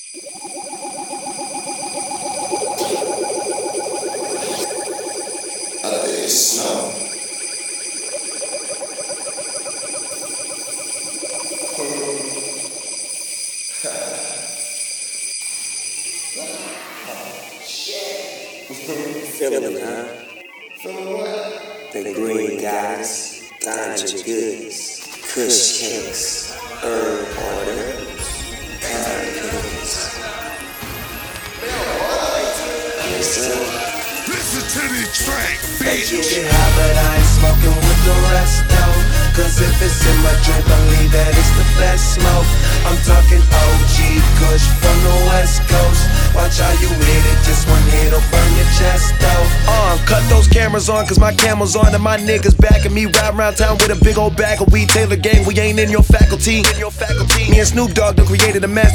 I think it's snow. Feeling it, huh? Feeling what? The green goddess, ganja goods, kush cakes, herb orders, cotton cookies. Yes, sir. Listen to the track, Hey, you bitch. get high, but I ain't smoking with the rest though. Cause if it's in my drink, believe that it's the best smoke. I'm talking OG Kush from the West Coast. Watch how you hit it, just one hit'll burn your chest though. Cut those cameras on, cause my camel's on and my niggas backing me. Ride around town with a big old bag of weed. Taylor gang, we ain't in your faculty. Me and Snoop Dogg done created a master